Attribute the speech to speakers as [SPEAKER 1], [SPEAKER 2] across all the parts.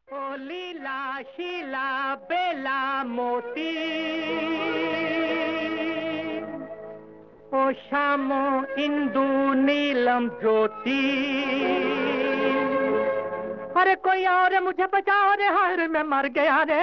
[SPEAKER 1] ओ लीला शीला बेला मोती, ओ शामो इंदु नीलम ज्योति। अरे कोई और मुझे बचाओ रे, हाय मैं मर गया रे।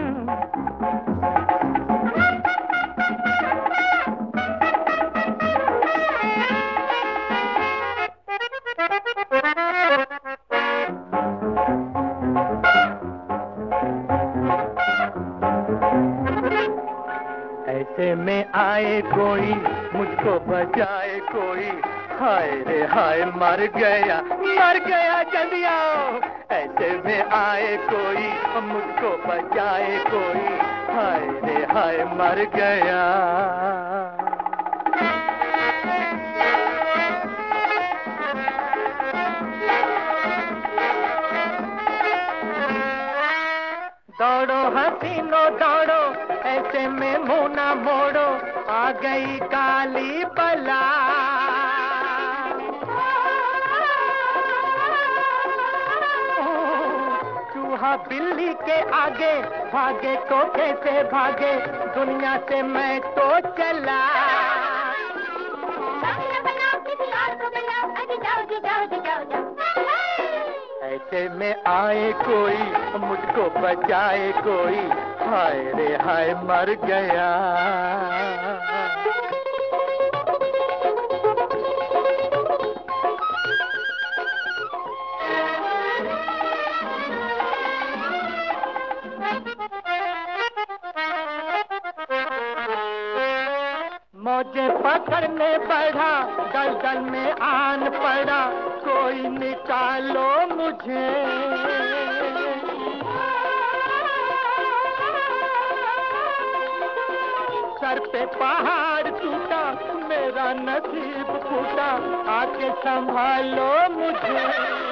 [SPEAKER 1] ऐसे में आए कोई, मुझको बचाए कोई, हाय रे हाय मर गया जल्दी आओ। ऐसे में आए कोई, मुझको बचाए कोई, हाय रे हाय मर गया। दौड़ो हसीनो दौड़ो, ऐसे में मुंह ना मोड़ो, आ गई काली बला। चूहा बिल्ली के आगे भागे तो कैसे भागे, दुनिया से मैं तो चला। ऐसे में आए कोई, मुझको बचाए कोई, हाय रे हाय मर गया। मौजे पकड़ने बढ़ा, दलदल में आन पड़ा, कोई निकालो मुझे। सर पे पहाड़ टूटा, मेरा नसीब फूटा, आके संभालो मुझे।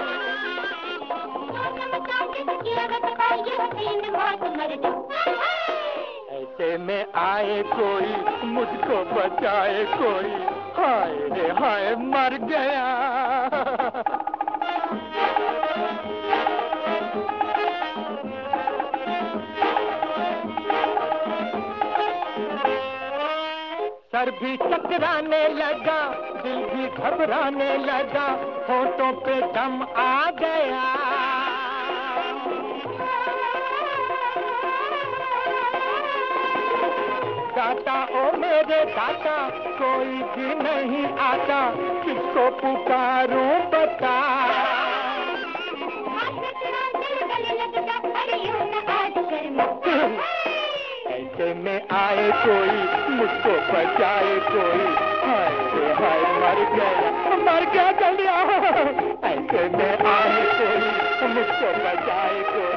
[SPEAKER 1] ऐसे में आए कोई, मुझको बचाए कोई, हाय रे हाय मर गया। सर भी चकराने लगा, दिल भी घबराने लगा, होठों पे दम आ गया। दाता ओ मेरे दाता, कोई भी नहीं आता, किसको पुकारूं बता। ऐसे में आए कोई, मुझको बचाए कोई, हाय रे हाय मर गया जल्दी आओ। ऐसे में आए कोई, मुझको बचाए कोई।